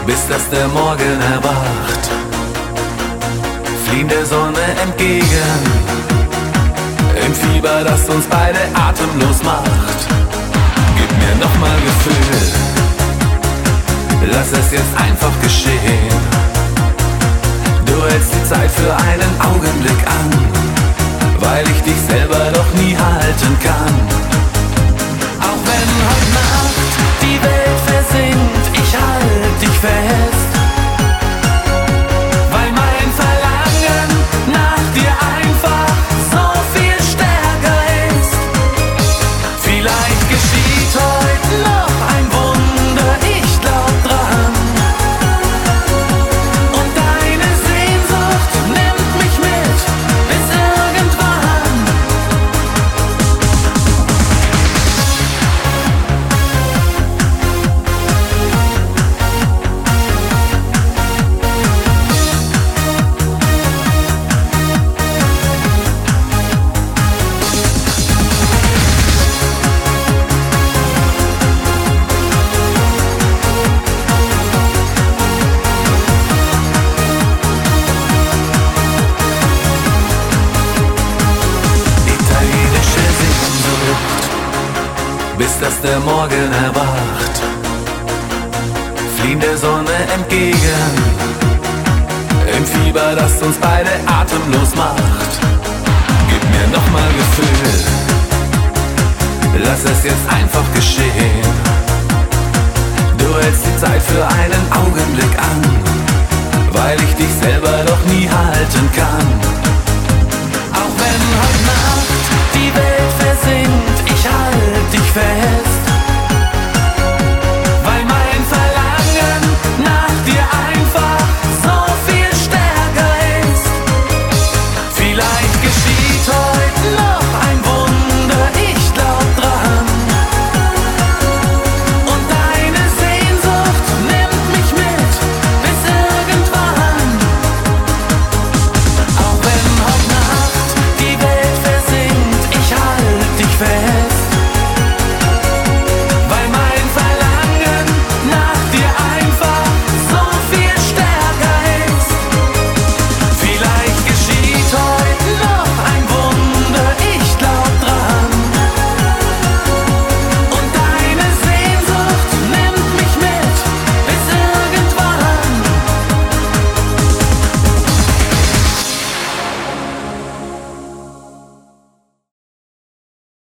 bis dass der Morgen erwacht. Fliehen der Sonne entgegen, im Fieber, das uns beide atemlos macht. Gib mir nochmal Gefühl, lass es jetzt einfach geschehen. Du hältst die Zeit für einen Augenblick an, weil ich dich selber doch nie halten kann. Auch wenn heute Nacht die Welt versinkt, ich halt dich fest, weil mein Verlangen nach dir einfach so viel stärker ist. Vielleicht geschieht heute noch ein Wunder, ich glaub dran. Und deine Sehnsucht nimmt mich mit bis irgendwann. Italienische Sehnsucht, bis dass der Morgen erwacht. Fliehen der Sonne entgegen, im Fieber, das uns beide atemlos macht. Gib mir nochmal Gefühl, lass es jetzt einfach geschehen. Du hältst die Zeit für einen Augenblick an, weil ich dich selber doch nie halten kann. Auch wenn heute Nacht die Welt versinkt, ich halt dich fest.